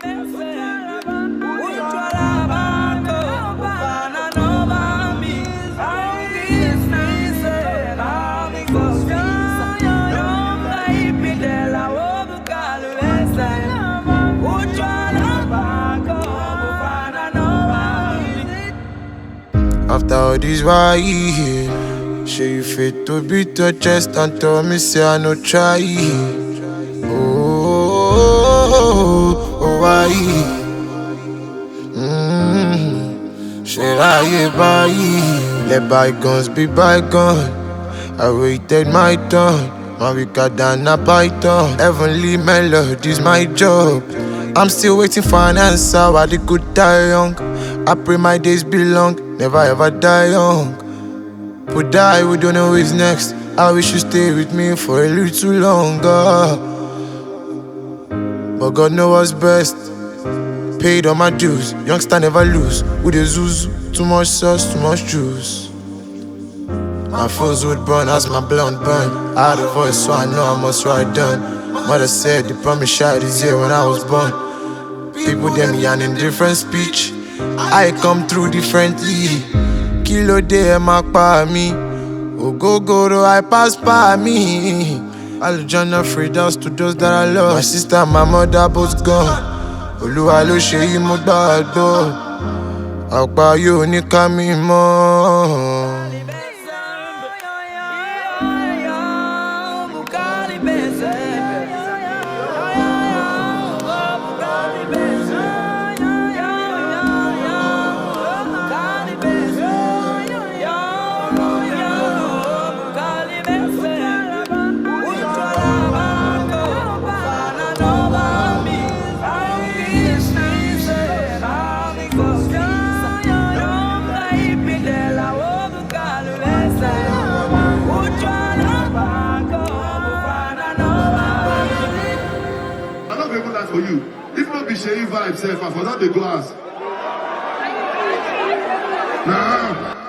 After all this, why you here? Sure you fit to beat your chest and tell me say I no try. Why? Should I buy? Let bygones be bygones. I waited my turn. My weaker than a python. Heavenly melodies, my job. I'm still waiting for an answer. Why the good die young? I pray my days be long. Never ever die young. But die, we don't know who's next. I wish you stay with me for a little longer. But God knows what's best. Paid all my dues, youngster never lose. With the zoos, too much sauce, too much juice. My foes would burn as my blunt burn. I had a voice, so I know I must write down. Mother said the promise shot is here when I was born. People them yarn in different speech. I come through differently. Kilo day mark by me. Ogogoro I pass by me. Alujana Fridas to those that I love. My sister and my mother both gone. Olúwa ló ṣe yí mo gbàgbọ́. Àpá yóò ní ká mi mọ́. For you. If not be Sherry vibe, I forgot the glass. Nah.